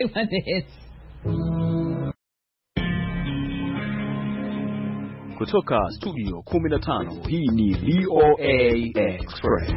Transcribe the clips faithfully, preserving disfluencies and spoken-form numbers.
Kutoka studio kumi na tano, hii ni V O A Express.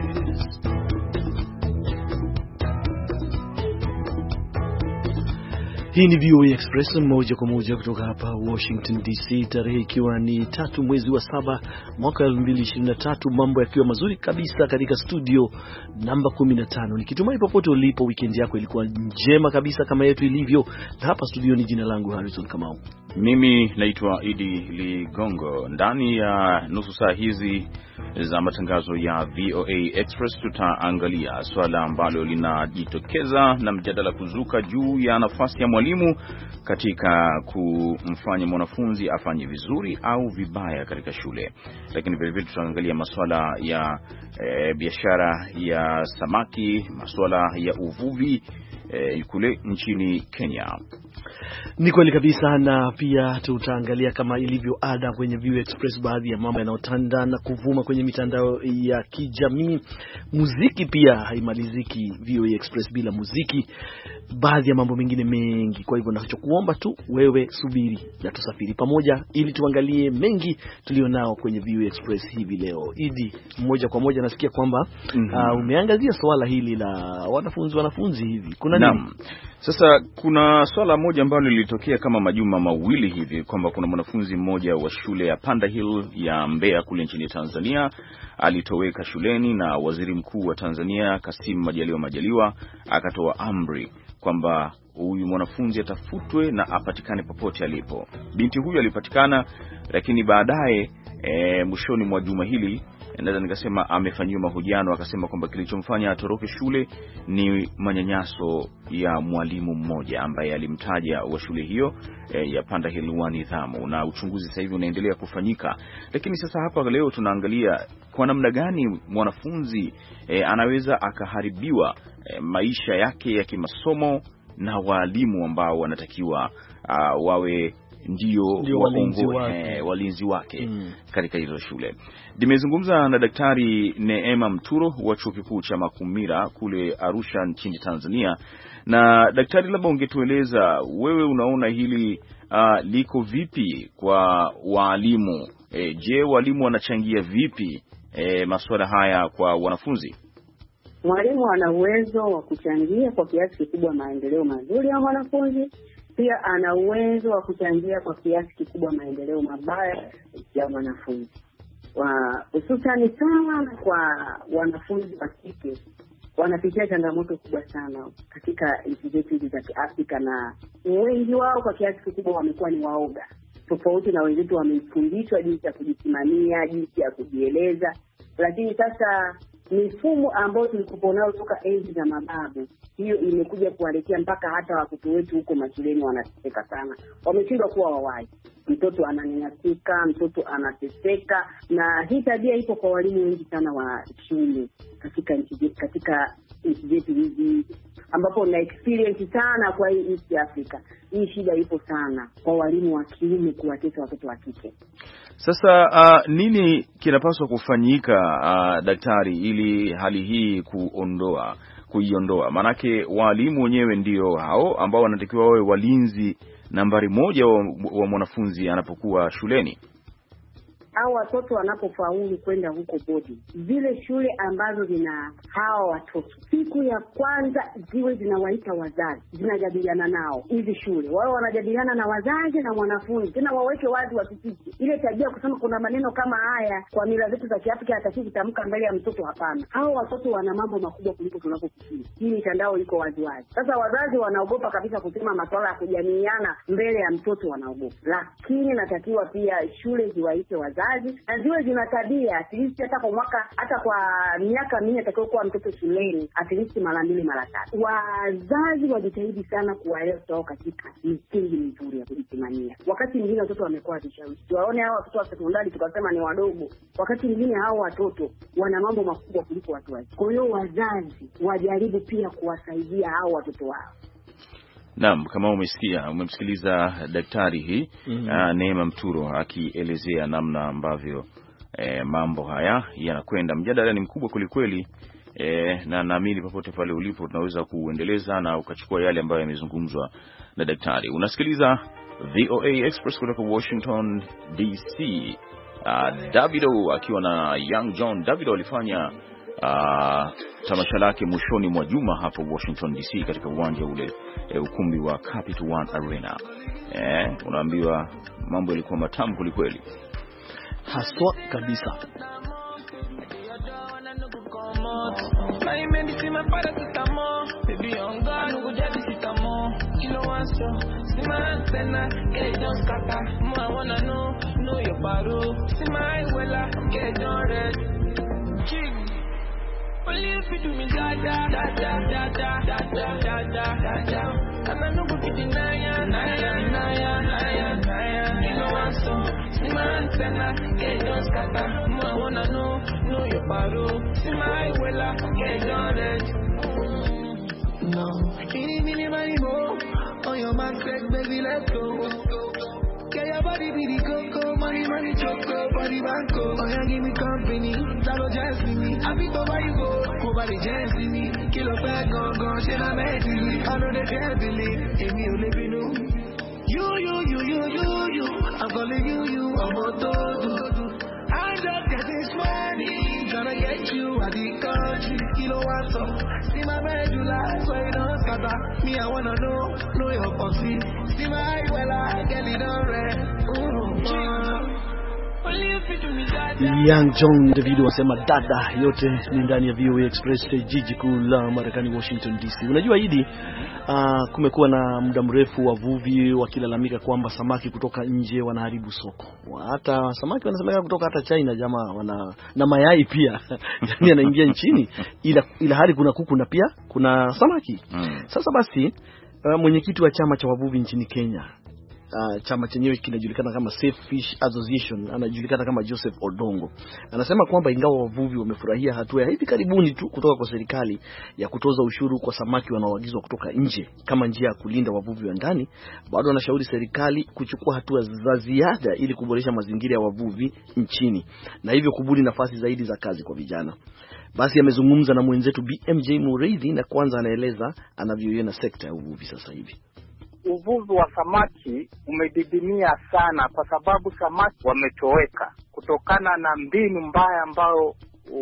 Hii ni V O A Express moja kwa moja kutoka hapa Washington D C, tarehe ikiwa ni tatu mwezi wa saba mwaka elfu mbili ishirini na tatu, mambo yakiwa mazuri kabisa katika studio namba kumi na tano. Nikitumai popote ulipo weekend yako ilikuwa njema kabisa kama yetu ilivyo. Na hapa studio ni jina langu Harrison Kamau. Mimi naitwa Idi Ligongo. Ndani ya nusu saa hizi za matangazo ya V O A Express tutaangalia swala ambalo linajitokeza na mjadala kuzuka juu ya nafasi ya mwalimu katika kumfanya mwanafunzi afanye vizuri au vibaya katika shule. Lakini vile vile tutaangalia masuala ya e, biashara ya samaki, masuala ya uvuvi e, kule nchini Kenya. Ni kweli kabisa, na pia tutaangalia kama ilivyo ada kwenye V O A Express baadhi ya mambo yanayotanda na kuvuma kwenye mitandao ya kijamii. Muziki pia haimaliziki V O A Express bila muziki, baadhi ya mambo mengine mengi. Kwa hivyo nachokuomba tu wewe subiri na tusafiri pamoja ili tuangalie mengi tulionao kwenye V O A Express hivi leo. Idi, moja kwa moja nasikia kwamba mm -hmm. uh, umeangazia swala hili la wanafunzi wanafunzi hivi. Kuna nini? Sasa kuna swala moja ambalo lilitokea kama majuma mawili hivi kwamba kuna mwanafunzi mmoja wa shule ya Panda Hill ya Mbeya kule nchini Tanzania alitoweka shuleni, na waziri mkuu wa Tanzania Kassim Majaliwa Majaliwa akatoa amri kwamba huyu mwanafunzi atafutwe na apatikane popote alipo. Binti huyu alipatikana, lakini baadaye e, mwishoni mwa juma hili naweza nikasema amefanyiwa mahojiano, akasema kwamba kilichomfanya atoroke shule ni manyanyaso ya mwalimu mmoja ambaye alimtaja wa shule hiyo e, ya Panda Hill wa nidhamu, na uchunguzi sasa hivi unaendelea kufanyika. Lakini sasa hapa leo tunaangalia kwa namna gani mwanafunzi e, anaweza akaharibiwa e, maisha yake ya kimasomo na walimu ambao wanatakiwa uh, wawe ndio walinzi wake, walinzi wake mm. katika hizo shule. Nimezungumza na Daktari Neema Mturo wa Chuo Kikuu cha Makumira kule Arusha nchini Tanzania. Na daktari, labda ungetueleza wewe unaona hili uh, liko vipi kwa walimu? E, je, walimu wanachangia vipi e, masuala haya kwa wanafunzi? Mwalimu ana uwezo wa kuchangia kwa kiasi kikubwa maendeleo mazuri ya mwanafunzi. Pia ana uwezo wa kuchangia kwa kiasi kikubwa maendeleo mabaya ya mwanafunzi. Hususani sana kwa wanafunzi wa kike, wanapitia changamoto kubwa sana katika nchi zetu hizi za Kiafrika, na wengi wao kwa kiasi kikubwa wamekuwa ni waoga. Tofauti na wenzetu wamefundishwa jinsi ya kujisimamia, jinsi ya kujieleza, lakini sasa mifumo ambayo tulikuwa nayo toka enzi za mababu, hiyo imekuja kuwaletea mpaka hata watoto wetu huko mashuleni wanateseka sana. Wameshindwa kuwa wawai. Mtoto ananyanyasika, mtoto anateseka, na hii tabia ipo kwa walimu wengi sana wa shule katika nchi katika nchi zetu hizi ambapo na experience sana kwa hii East Africa. Hii shida ipo sana kwa walimu wa kiume kuwatesa watoto wa kike. Sasa uh, nini kinapaswa kufanyika uh, daktari, ili hali hii kuondoa kuiondoa? Manake walimu wenyewe ndio hao ambao wanatakiwa wawe walinzi nambari moja wa, wa mwanafunzi anapokuwa shuleni. Hao watoto wanapofaulu kwenda huko bodi, zile shule ambazo zina hao watoto, siku ya kwanza ziwe zinawaita wazazi, zinajadiliana nao hizi shule. Wao wanajadiliana na wazazi na mwanafunzi, tena waweke wazi wasisiki ile tabia kusema kuna maneno kama haya kwa mila zetu za Kiafrika hatakiwi kutamka mbele ya mtoto. Hapana, hao watoto wana mambo makubwa kuliko tunapofikiri. Hii mitandao iko wazi wazi. Sasa wazazi wanaogopa kabisa kusema masuala ya kujamiiana mbele ya mtoto, wanaogopa. Lakini natakiwa pia shule ziwaite wazazi na ziwe zina tabia at least hata kwa mwaka, hata kwa miaka minne atakayokuwa mtoto shuleni at least mara mbili mara tatu. Wazazi wajitahidi sana kuwalea watoto katika misingi mizuri ya kujisimamia. Wakati mwingine watoto wamekuwa vishawishi, tuwaone hao watoto wa sekondari tukasema ni wadogo, wakati mwingine hao watoto wana mambo makubwa kuliko watu wazima. Kwa hiyo wazazi wajaribu pia kuwasaidia hao watoto wao. Naam, kama umesikia, umemsikiliza daktari hii mm -hmm. uh, Neema Mturo akielezea namna ambavyo eh, mambo haya yanakwenda. Mjadala ni mkubwa kulikweli E, na naamini popote pale ulipo tunaweza kuendeleza na ukachukua yale ambayo yamezungumzwa na daktari. Unasikiliza V O A Express kutoka Washington D C. Uh, Davido akiwa na Young John. Davido alifanya uh, tamasha lake mwishoni mwa juma hapo Washington D C katika uwanja ule e, ukumbi wa Capital One Arena. Eh, unaambiwa mambo yalikuwa matamu kulikweli. Haswa kabisa. Only if you do me da da da da da da da da da da da. And I know go get the naya naya naya naya naya. You know I'm so see my antenna, get just scatter. I wanna know, know your paro. See my wella, get done it. No, any mini money more. On your man sex, baby, let's go. Get your body be the coco, money, money, choco, body banco. Oh, yeah, give me company, that'll just be me. I be go by you go, go by the chance in me. Kill a bag, go, go, shit, I'm actually. I know they can't believe, if you live in you. You, you, you, you, you, you. I'm calling you, you, I'm a todo. I'm just getting money, gonna get you at the country. Kilo one so, see my medulla, so you don't scatter. Me, I wanna know, know your pussy. See my well, I get it on red. Young John, Davido wasema dada, yote ni ndani ya V O A Express, jiji kuu la Marekani, Washington D C. Unajua hidi uh, kumekuwa na muda mrefu wavuvi wakilalamika kwamba samaki kutoka nje wanaharibu soko. Hata samaki wanasemeka kutoka hata China jamaa wana na mayai pia. Yaani anaingia nchini ila ila hali kuna kuku na pia kuna samaki. Mm. Sasa basi uh, mwenyekiti wa chama cha wavuvi nchini Kenya, Uh, chama chenyewe kinajulikana kama Safe Fish Association, anajulikana kama Joseph Odongo, anasema kwamba ingawa wavuvi wamefurahia hatua ya hivi karibuni tu kutoka kwa serikali ya kutoza ushuru kwa samaki wanaoagizwa kutoka nje kama njia ya kulinda wavuvi wa ndani, bado wanashauri serikali kuchukua hatua za ziada ili kuboresha mazingira ya wavuvi nchini na hivyo kubuni nafasi zaidi za kazi kwa vijana. Basi amezungumza na mwenzetu B M J Mureithi na kwanza anaeleza anavyoiona sekta ya uvuvi sasa hivi. Uvuvi wa samaki umedidimia sana kwa sababu samaki wametoweka kutokana na mbinu mbaya ambayo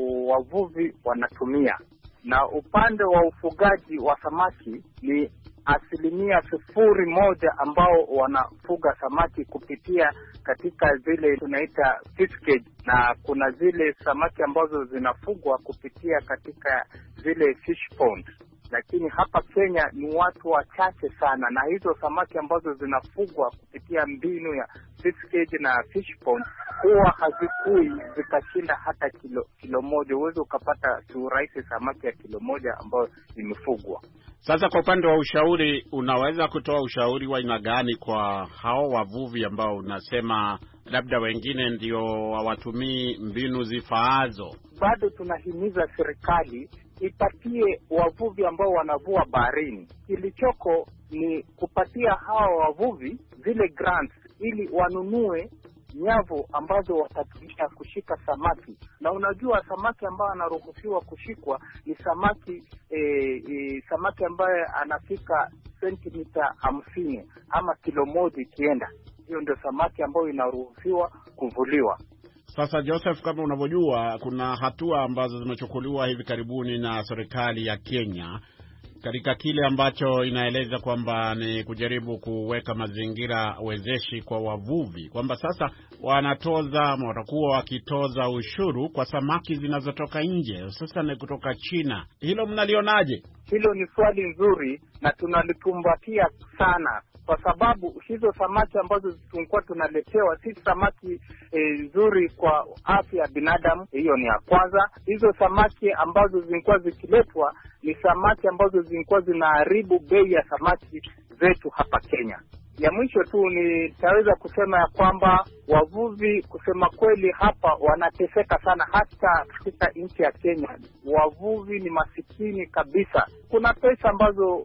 wavuvi wanatumia. Na upande wa ufugaji wa samaki ni asilimia sifuri moja ambao wanafuga samaki kupitia katika zile tunaita fish cage, na kuna zile samaki ambazo zinafugwa kupitia katika zile fish pond. Lakini hapa Kenya ni watu wachache sana, na hizo samaki ambazo zinafugwa kupitia mbinu ya fish cage na fish pond huwa hazikui zikashinda hata kilo kilo moja. Uwezo ukapata kiurahisi samaki ya kilo moja ambayo imefugwa. Sasa kwa upande wa ushauri, unaweza kutoa ushauri wa aina gani kwa hao wavuvi ambao unasema labda wengine ndio hawatumii mbinu zifaazo? Bado tunahimiza serikali ipatie wavuvi ambao wanavua baharini. Kilichoko ni kupatia hao wavuvi zile grants ili wanunue nyavu ambazo watatumia kushika samaki. Na unajua samaki ambao anaruhusiwa kushikwa ni samaki e, e, samaki ambaye anafika sentimita hamsini ama kilo moja ikienda. Hiyo ndio samaki ambayo inaruhusiwa kuvuliwa. Sasa Joseph, kama unavyojua kuna hatua ambazo zimechukuliwa hivi karibuni na serikali ya Kenya katika kile ambacho inaeleza kwamba ni kujaribu kuweka mazingira wezeshi kwa wavuvi, kwamba sasa wanatoza, watakuwa wakitoza ushuru kwa samaki zinazotoka nje, sasa ni kutoka China. Hilo mnalionaje? Hilo ni swali nzuri na tunalikumbatia sana, kwa sababu hizo samaki ambazo tulikuwa tunaletewa si samaki e, nzuri kwa afya ya binadamu. Hiyo ni ya kwanza. Hizo samaki ambazo zilikuwa zikiletwa ni samaki ambazo zilikuwa zinaharibu bei ya samaki zetu hapa Kenya. Ya mwisho tu nitaweza kusema ya kwamba wavuvi kusema kweli hapa wanateseka sana, hata katika nchi ya Kenya. Wavuvi ni masikini kabisa. Kuna pesa ambazo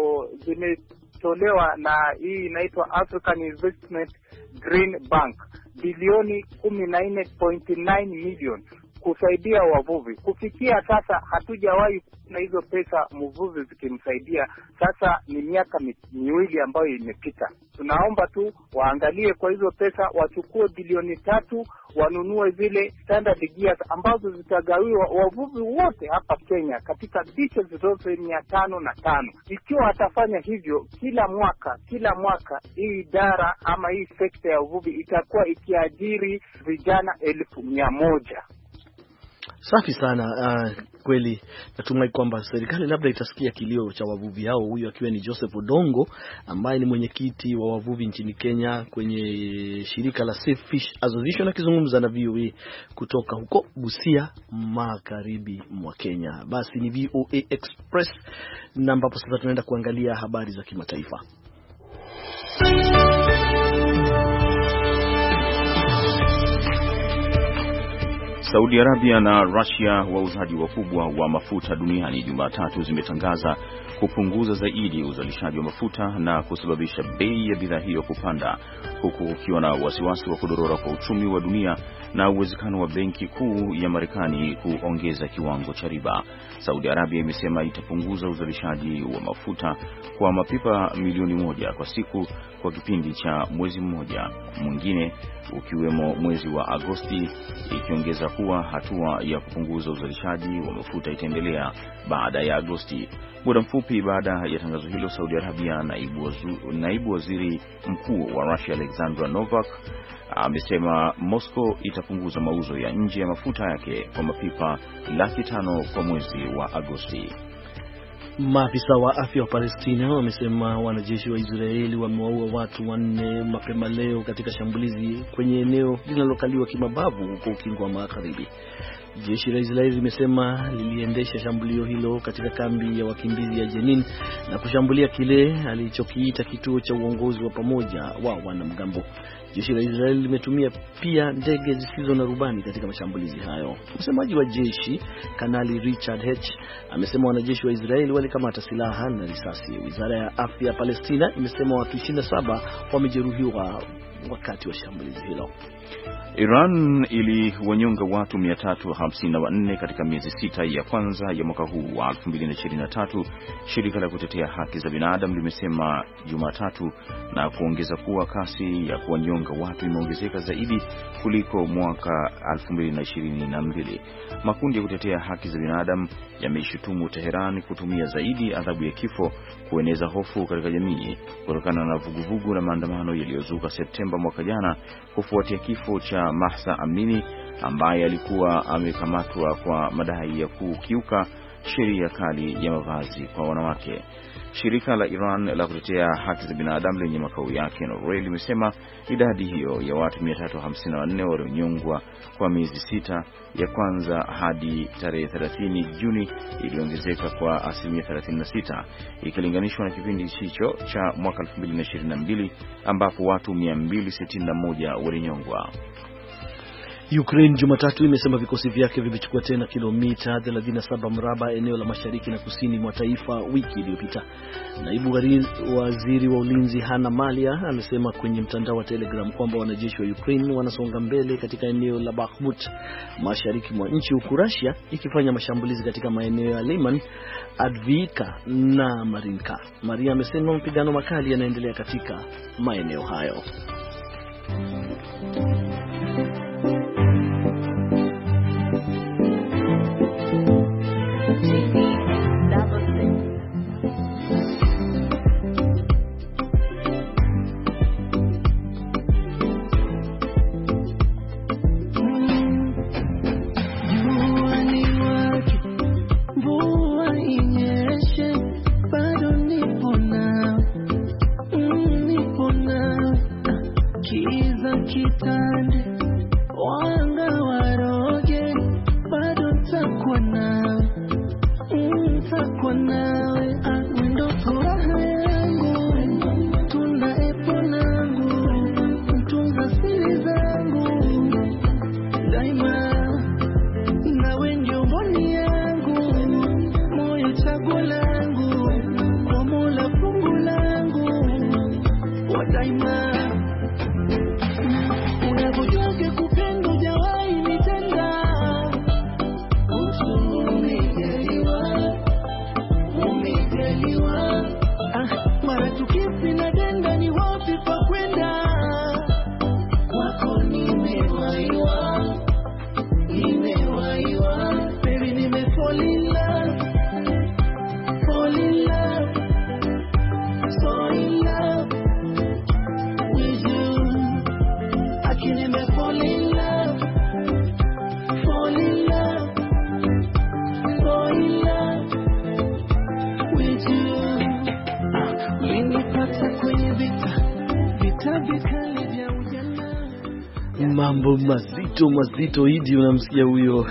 zimetolewa na hii inaitwa African Investment Green Bank, bilioni kumi na nne point nine million kusaidia wavuvi. Kufikia sasa hatujawahi na hizo pesa mvuvi zikimsaidia. Sasa ni miaka miwili ambayo imepita. Tunaomba tu waangalie kwa hizo pesa, wachukue bilioni tatu, wanunue zile standard gears ambazo zitagawiwa wavuvi wote hapa Kenya katika beaches zote mia tano na tano. Ikiwa atafanya hivyo kila mwaka, kila mwaka hii idara ama hii sekta ya uvuvi itakuwa ikiajiri vijana elfu mia moja. Safi sana. Uh, kweli natumai kwamba serikali labda itasikia kilio cha wavuvi hao, huyu akiwa ni Joseph Odongo ambaye ni mwenyekiti wa wavuvi nchini Kenya kwenye shirika la Safe Fish Association, akizungumza na V O A kutoka huko Busia, magharibi mwa Kenya. Basi ni V O A Express, na ambapo sasa tunaenda kuangalia habari za kimataifa. Saudi Arabia na Russia, wauzaji wakubwa wa mafuta duniani, Jumatatu zimetangaza kupunguza zaidi uzalishaji wa mafuta na kusababisha bei ya bidhaa hiyo kupanda, huku kukiwa na wasiwasi wa kudorora kwa uchumi wa dunia na uwezekano wa benki kuu ya Marekani kuongeza kiwango cha riba. Saudi Arabia imesema itapunguza uzalishaji wa mafuta kwa mapipa milioni moja kwa siku kwa kipindi cha mwezi mmoja mwingine, ukiwemo mwezi wa Agosti, ikiongeza kuwa hatua ya kupunguza uzalishaji wa mafuta itaendelea baada ya Agosti. Muda mfupi baada ya tangazo hilo, Saudi Arabia, naibu, wazu, naibu waziri mkuu wa Russia Alexander Novak amesema Moscow itapunguza mauzo ya nje ya mafuta yake kwa mapipa laki tano kwa mwezi wa Agosti. Maafisa wa afya wa Palestina wamesema wanajeshi wa Israeli wamewaua watu wanne mapema leo katika shambulizi kwenye eneo linalokaliwa kimabavu huko Ukingo wa Magharibi. Jeshi la Israeli limesema liliendesha shambulio hilo katika kambi ya wakimbizi ya Jenin na kushambulia kile alichokiita kituo cha uongozi wa pamoja wa wanamgambo. Jeshi la Israeli limetumia pia ndege zisizo na rubani katika mashambulizi hayo. Msemaji wa jeshi, Kanali Richard H, amesema wanajeshi wa Israeli walikamata silaha na risasi. Wizara ya afya ya Palestina imesema watu ishirini na saba wamejeruhiwa wakati wa shambulizi hilo. Iran iliwanyonga watu mia tatu hamsini na wanne katika miezi sita ya kwanza ya mwaka huu wa elfu mbili na ishirini na tatu, shirika la kutetea haki za binadamu limesema Jumatatu, na kuongeza kuwa kasi ya kuwanyonga watu imeongezeka zaidi kuliko mwaka elfu mbili na ishirini na mbili. Makundi ya kutetea haki za binadamu yameishutumu Teheran kutumia zaidi adhabu ya kifo kueneza hofu katika jamii kutokana na vuguvugu na maandamano yaliyozuka Septemba mwaka jana kufuatia kifo cha Mahsa Amini ambaye alikuwa amekamatwa kwa madai ya kukiuka sheria kali ya mavazi kwa wanawake. Shirika la Iran la kutetea haki za binadamu lenye makao yake Norway limesema idadi hiyo ya watu mia tatu hamsini na wanne walionyongwa kwa miezi sita ya kwanza hadi tarehe thelathini Juni iliongezeka kwa asilimia thelathini na sita ikilinganishwa na kipindi hicho cha mwaka elfu mbili na ishirini na mbili ambapo watu mia mbili sitini na moja walinyongwa. Ukraine Jumatatu imesema vikosi vyake vimechukua tena kilomita thelathini na saba mraba eneo la mashariki na kusini mwa taifa wiki iliyopita. Naibu waziri wa ulinzi Hanna Malia amesema kwenye mtandao wa Telegram kwamba wanajeshi wa Ukraine wanasonga mbele katika eneo la Bakhmut mashariki mwa nchi, huku Russia ikifanya mashambulizi katika maeneo ya Liman, Adviivka na Marinka. Maria amesema mapigano makali yanaendelea katika maeneo hayo. Mambo mazito mazito hidi, unamsikia huyo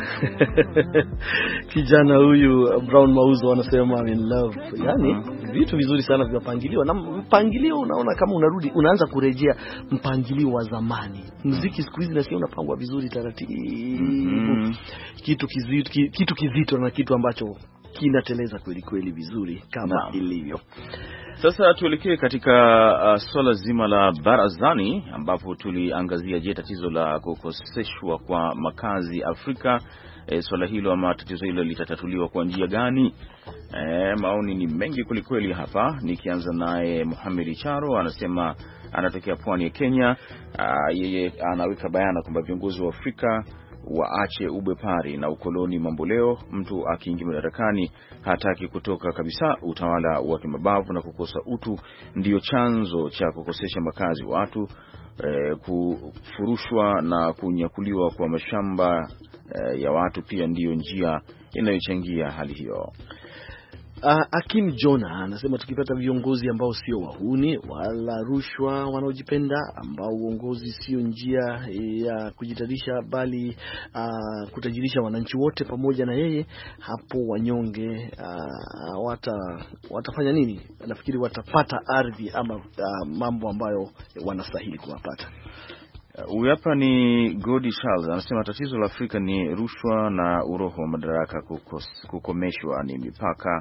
kijana huyu Brown Mauzo anasema I'm in love. Yani vitu vizuri sana vinapangiliwa, na mpangilio unaona kama unarudi unaanza kurejea mpangilio wa zamani. Muziki siku hizi nasikia unapangwa vizuri taratibu. Mm-hmm. Kitu kizito kitu kizito na kitu ambacho kinateleza kweli kweli vizuri kama no. ilivyo. Sasa tuelekee katika uh, swala zima la barazani, ambapo tuliangazia je, tatizo la kukoseshwa kwa makazi Afrika, e, swala hilo ama tatizo hilo litatatuliwa kwa njia gani? E, maoni ni mengi kulikweli hapa. Nikianza naye Mohamed Charo, anasema anatokea pwani ya Kenya. Uh, yeye anaweka bayana kwamba viongozi wa Afrika waache ubepari na ukoloni mamboleo. Mtu akiingia madarakani hataki kutoka kabisa. Utawala wa kimabavu na kukosa utu ndio chanzo cha kukosesha makazi watu. E, kufurushwa na kunyakuliwa kwa mashamba e, ya watu pia ndiyo njia inayochangia hali hiyo. Uh, Akim Jona anasema tukipata viongozi ambao sio wahuni wala rushwa, wanaojipenda, ambao uongozi sio njia ya kujitajirisha bali uh, kutajirisha wananchi wote pamoja na yeye, hapo wanyonge uh, wata, watafanya nini? Nafikiri watapata ardhi ama uh, mambo ambayo wanastahili kuwapata. Huyu uh, hapa ni Godi Charles anasema tatizo la Afrika ni rushwa na uroho wa madaraka kukos, kukomeshwa ni mipaka.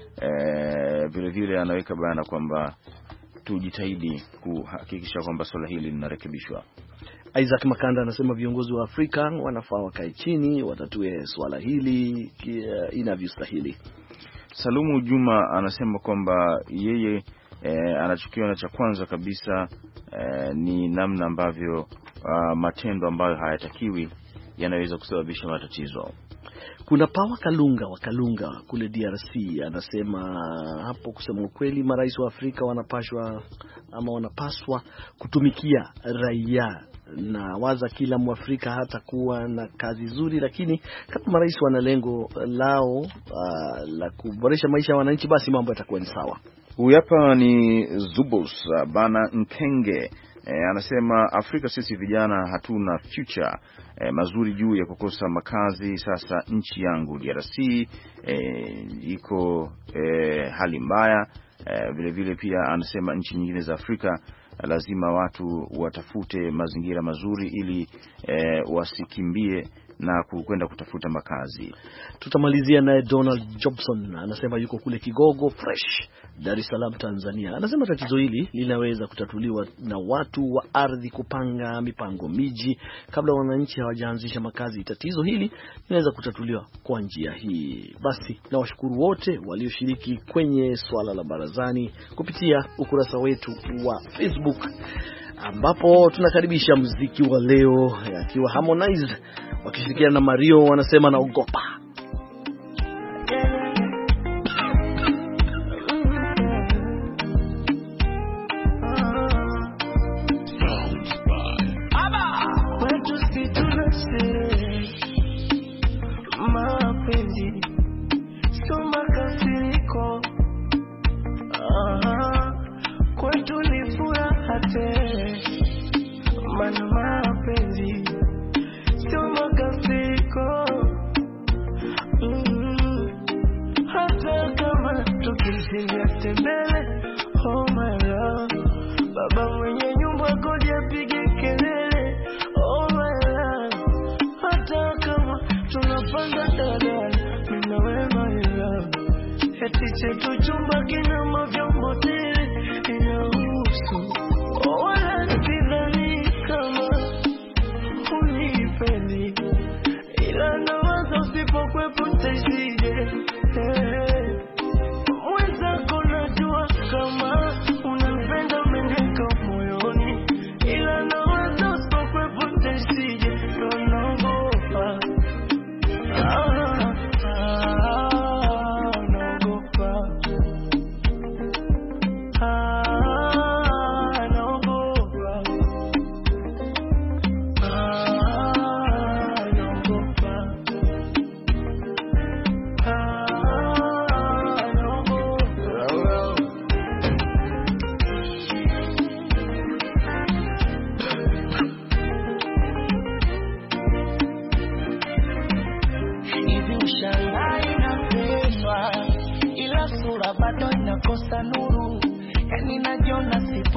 E, vile vile anaweka bayana kwamba tujitahidi kuhakikisha kwamba swala hili linarekebishwa. Isaac Makanda anasema viongozi wa Afrika wanafaa wakae chini watatue swala hili inavyostahili. Salumu Juma anasema kwamba yeye e, anachokiona cha kwanza kabisa e, ni namna ambavyo uh, matendo ambayo hayatakiwi yanaweza kusababisha matatizo. Kuna Pawa Kalunga wa Kalunga kule D R C anasema hapo, kusema ukweli marais wa Afrika wanapashwa ama wanapaswa kutumikia raia, na waza kila Mwafrika hata kuwa na kazi nzuri, lakini kama marais wana lengo lao uh, la kuboresha maisha ya wananchi, basi mambo yatakuwa ni sawa. Huyu hapa ni Zubus Bana Nkenge. E, anasema Afrika sisi vijana hatuna future e, mazuri juu ya kukosa makazi. Sasa nchi yangu D R C e, iko e, hali mbaya. E, vile vile pia anasema nchi nyingine za Afrika lazima watu watafute mazingira mazuri ili e, wasikimbie na kwenda kutafuta makazi. Tutamalizia naye Donald Jobson anasema yuko kule Kigogo Fresh, Dar es Salaam, Tanzania. Anasema tatizo hili linaweza kutatuliwa na watu wa ardhi kupanga mipango miji kabla wananchi hawajaanzisha makazi. Tatizo hili linaweza kutatuliwa kwa njia hii. Basi na washukuru wote walioshiriki kwenye swala la barazani kupitia ukurasa wetu wa Facebook, ambapo tunakaribisha muziki wa leo akiwa Harmonize wakishirikiana na Mario wanasema naogopa.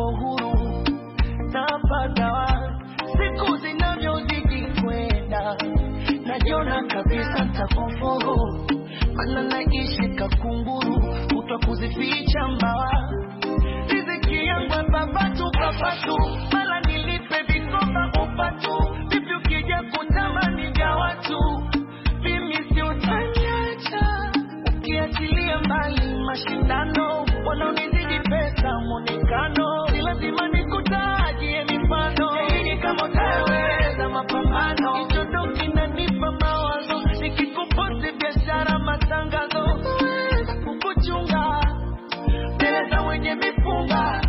nipo huru napata siku zinavyozidi kwenda najiona kabisa takufuru mana naishi kakunguru utakuzificha mbawa riziki yangu papatu papatu mala nilipe vikoba upatu vipi ukija kutamani vya watu mimi si utanyacha ukiachilia mbali mashindano wanaonizidi pesa mwonekano si lazima nikutajie mifano hii kama utaweza mapambano kichodo kinanipa mawazo nikikuposti biashara matangazo kukuchunga beleza wenye mifunga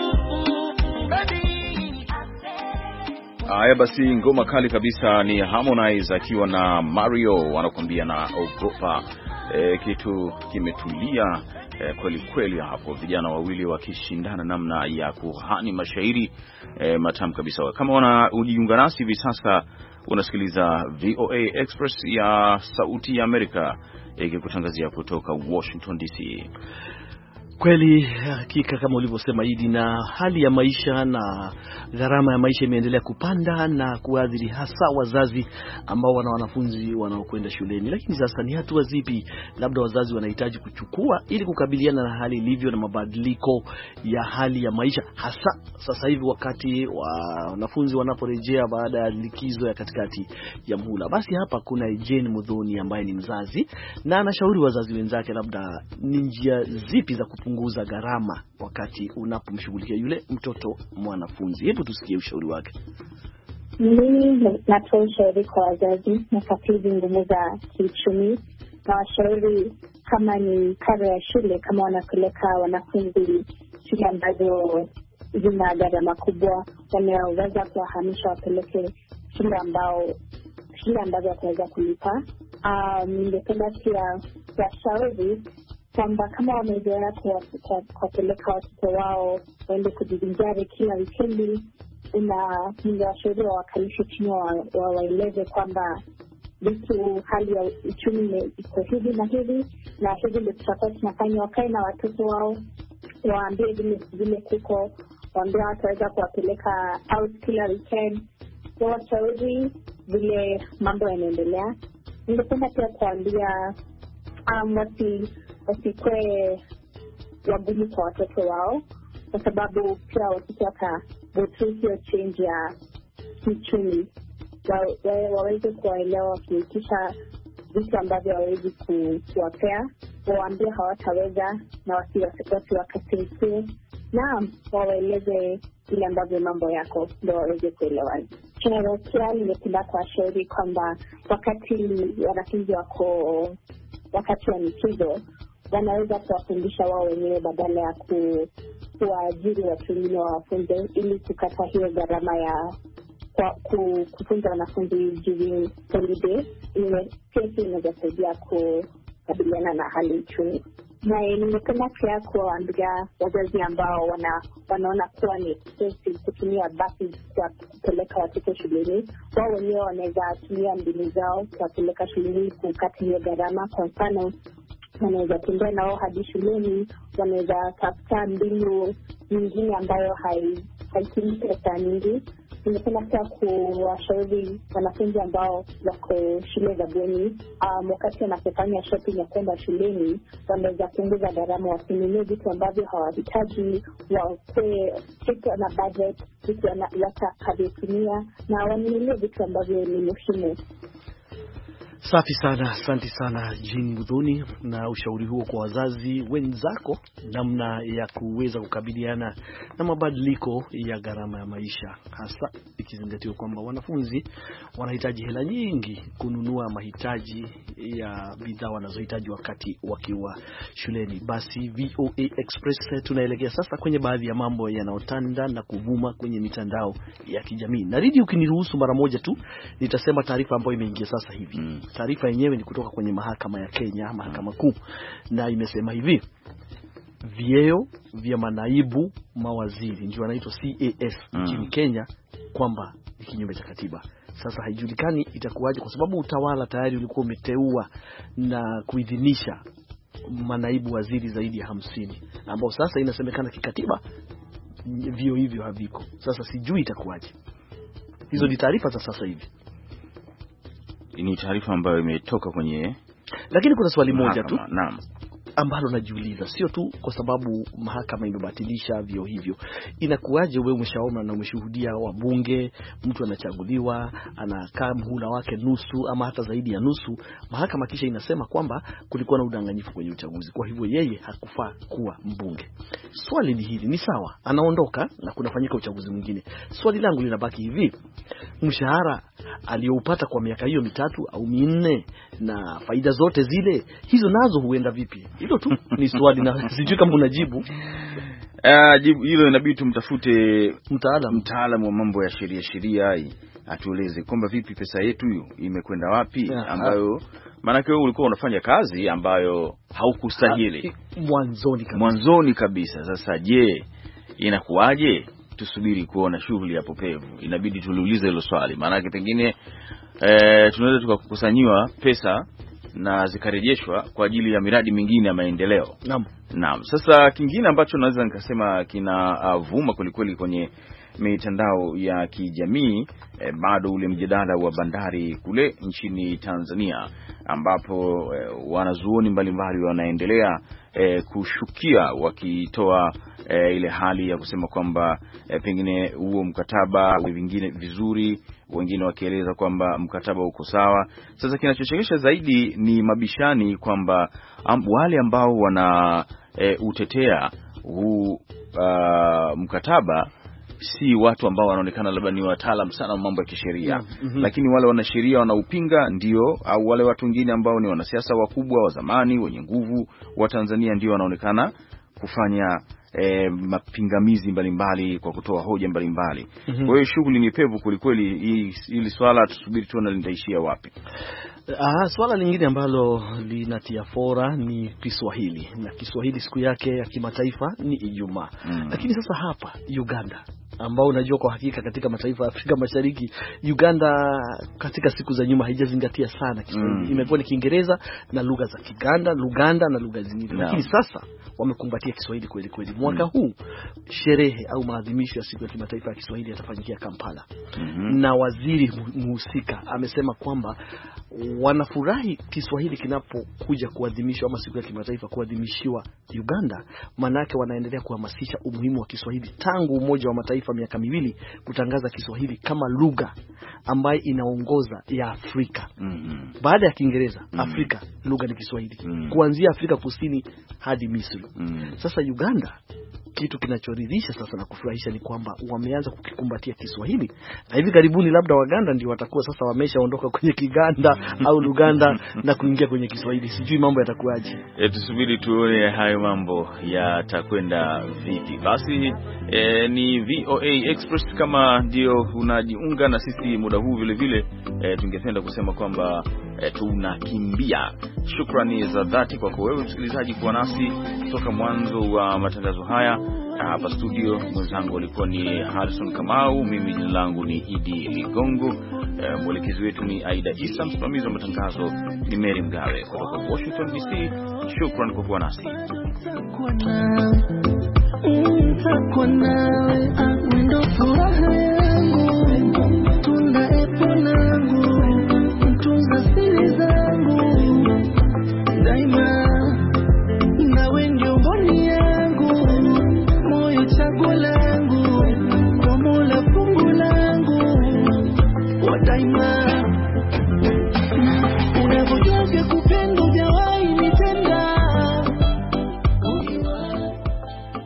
Haya basi, ngoma kali kabisa ni Harmonize akiwa na Mario wanakuambia na ogopa. E, kitu kimetulia e, kweli kweli hapo, vijana wawili wakishindana namna ya kuhani mashairi e, matamu kabisa. Kama wana ujiunga nasi hivi sasa, unasikiliza V O A Express ya Sauti ya Amerika ikikutangazia kutoka Washington D C. Kweli hakika kama ulivyosema Idi, na hali ya maisha na gharama ya maisha imeendelea kupanda na kuadhiri hasa wazazi ambao wana wanafunzi wanaokwenda shuleni. Lakini sasa ni hatua zipi labda wazazi wanahitaji kuchukua ili kukabiliana na hali ilivyo na mabadiliko ya hali ya maisha, hasa sasa hivi wakati wanafunzi wanaporejea baada ya likizo ya katikati ya muhula? Basi hapa kuna Jane Mudhoni ambaye ni mzazi na anashauri wazazi wenzake labda ni njia zipi za punguza gharama wakati unapomshughulikia yule mtoto mwanafunzi. Hebu tusikie ushauri wake. Mimi natoa ushauri kwa wazazi na katibu ngumu za kiuchumi, na washauri kama ni karo ya shule, kama wanapeleka wanafunzi shule ambazo zina gharama kubwa, wanaweza kuwahamisha wapeleke shule ambao shule ambazo wataweza kulipa. Um, ningependa pia washauri kwamba kama wamezoea kuwapeleka watoto wao waende kujivinjari kila wikendi, una ningewashauri wawakalishe chini wawaeleze kwamba vitu hali ya uchumi iko hivi na hivi na hivi ndio tutakuwa tunafanya. Wakae na watoto wao, waambie vile vile kuko, waambie wataweza kuwapeleka out kila weekend, wawashauri vile mambo yanaendelea. Ningependa pia kuambia um, wasi wasikwe wagumu kwa watoto wao, kwa sababu pia watoto wakabotusia change ya kiuchumi, wa, wa, waweze kuwaelewa wakiitisha vitu ambavyo hawawezi kuwapea, waambie hawataweza na wasiwakasirikie, na wawaeleze ile ambavyo mambo yako ndio waweze kuelewa. Pia ningependa kuwashauri kwamba wakati wanafunzi wako wakati wa michezo, wanaweza kuwafundisha wao wenyewe badala ya ku, kuajiri watu wengine wawafunze, ili kukata hiyo gharama ya kwa, ku, kufunza wanafunzi during holiday. Ile pia inaweza kusaidia kukabiliana na hali uchumi. Na ningependa pia kuwaambia wazazi ambao wana, wanaona kuwa ni expensive kutumia basi kwa kupeleka watoto shuleni, wao wenyewe wanaweza tumia mbinu zao kuwapeleka shuleni kukata hiyo gharama. Kwa mfano, wanaweza tembea nao hadi shuleni, wanaweza tafuta mbinu nyingine ambayo haitumi pesa nyingi. Ningependa pia kuwashauri wanafunzi ambao wako shule za bweni, um, wakati wanapofanya shopping ya kwenda shuleni, wanaweza punguza gharama, wasinunue vitu ambavyo hawahitaji, wakwe kitu na budget, vitu watakavyotumia, na wanunulie vitu ambavyo ni muhimu. Safi sana, asante sana Jane Mudhoni na ushauri huo kwa wazazi wenzako, namna ya kuweza kukabiliana na mabadiliko ya gharama ya maisha, hasa ikizingatiwa kwamba wanafunzi wanahitaji hela nyingi kununua mahitaji ya bidhaa wanazohitaji wakati wakiwa shuleni. Basi V O A Express tunaelekea sasa kwenye baadhi ya mambo yanayotanda na kuvuma kwenye mitandao ya kijamii. Na Ridi, ukiniruhusu mara moja tu nitasema taarifa ambayo imeingia sasa hivi. Mm. Taarifa yenyewe ni kutoka kwenye mahakama ya Kenya, mahakama kuu, na imesema hivi: vyeo vya manaibu mawaziri ndio wanaitwa C A S nchini mm. Kenya, kwamba ni kinyume cha katiba. Sasa haijulikani itakuwaje, kwa sababu utawala tayari ulikuwa umeteua na kuidhinisha manaibu waziri zaidi ya hamsini, ambao sasa inasemekana kikatiba vio hivyo haviko. Sasa sijui itakuwaje. Hizo ni taarifa za sasa hivi. Ni taarifa ambayo imetoka kwenye, lakini kuna swali moja tu. Naam. Ambalo najiuliza, sio tu kwa sababu mahakama imebatilisha vio hivyo. Inakuwaje wewe umeshaona na umeshuhudia wabunge, mtu anachaguliwa, anakaa mhula wake nusu ama hata zaidi ya nusu, mahakama kisha inasema kwamba kulikuwa na udanganyifu kwenye uchaguzi, kwa hivyo yeye hakufaa kuwa mbunge. Swali ni hili, ni sawa, anaondoka na kunafanyika uchaguzi mwingine. Swali langu linabaki hivi, mshahara aliyoupata kwa miaka hiyo mitatu au minne na faida zote zile, hizo nazo huenda vipi? Hilo tu ni swali na sijui kama unajibu. Ah, jibu hilo inabidi tumtafute mtaalamu mtaalamu wa mambo ya sheria sheria atueleze kwamba vipi pesa yetu hiyo imekwenda wapi, yeah, ambayo maana wewe ulikuwa unafanya kazi ambayo haukustahili mwanzoni kabisa. Mwanzoni kabisa. Sasa je, inakuwaje? Tusubiri kuona shughuli hapo pevu. Inabidi tuliulize hilo swali, maana pengine eh tunaweza tukakusanyiwa pesa na zikarejeshwa kwa ajili ya miradi mingine ya maendeleo. Naam. Naam. Sasa kingine ambacho naweza nikasema kinavuma uh, kwelikweli kwenye mitandao ya kijamii eh, bado ule mjadala wa bandari kule nchini Tanzania, ambapo eh, wanazuoni mbalimbali wanaendelea eh, kushukia wakitoa eh, ile hali ya kusema kwamba eh, pengine huo mkataba vingine vizuri, wengine wakieleza kwamba mkataba uko sawa. Sasa kinachochekesha zaidi ni mabishani kwamba um, wale ambao wana e, utetea huu uh, mkataba si watu ambao wanaonekana labda ni wataalamu sana wa mambo ya kisheria, mm-hmm. lakini wale wanasheria wanaupinga ndio, au wale watu wengine ambao ni wanasiasa wakubwa wa zamani wenye nguvu wa Tanzania ndio wanaonekana kufanya E, mapingamizi mbalimbali kwa kutoa hoja mbalimbali. Mm-hmm. Kwa hiyo shughuli ni pevu kulikweli. Hili swala tusubiri tuone litaishia wapi. Ah, swala lingine ambalo linatia fora ni Kiswahili, na Kiswahili siku yake ya kimataifa ni Ijumaa. Mm. Lakini sasa hapa Uganda, ambao unajua kwa hakika katika mataifa ya Afrika Mashariki, Uganda katika siku za nyuma haijazingatia sana Kiswahili. Mm. Imekuwa ni Kiingereza na lugha za Kiganda, Luganda na lugha zingine. No. Lakini sasa wamekumbatia Kiswahili kweli kweli. Mwaka mm. huu sherehe au maadhimisho ya siku ya kimataifa ya Kiswahili yatafanyikia Kampala. Mm-hmm. Na waziri muhusika amesema kwamba wanafurahi Kiswahili kinapokuja kuadhimishwa ama siku ya kimataifa kuadhimishiwa Uganda, manake wanaendelea kuhamasisha umuhimu wa Kiswahili tangu Umoja wa Mataifa miaka miwili kutangaza Kiswahili kama lugha ambayo inaongoza ya Afrika. Mm-hmm. Baada ya Kiingereza, mm-hmm. Afrika lugha ni Kiswahili. Mm-hmm. Kuanzia Afrika Kusini hadi Misri. Mm-hmm. Sasa Uganda, kitu kinachoridhisha sasa na kufurahisha ni kwamba wameanza kukikumbatia Kiswahili, na hivi karibuni labda Waganda ndio watakuwa sasa wameshaondoka kwenye Kiganda au Luganda na kuingia kwenye Kiswahili. Sijui mambo yatakuwaje. E, tusubiri tuone hayo mambo yatakwenda vipi. Basi e, ni V O A Express. Kama ndio unajiunga na sisi muda huu vile vile, e, tungependa kusema kwamba e, tunakimbia. Shukrani za dhati kwako wewe msikilizaji kuwa nasi kutoka mwanzo wa matangazo haya. Hapa studio mwenzangu alikuwa ni Harrison Kamau, mimi jina langu ni Idi Ligongo, e, mwelekezi wetu ni Aida Isa, msimamizi wa matangazo ni Mary Mgawe kutoka Washington D C. Shukrani kwa kuwa nasi. Nitakuwa nawe mwendo furaha yangu, tunda epo langu, mtunza siri zangu, daima nawe ndio mboni yangu, moyo chaguo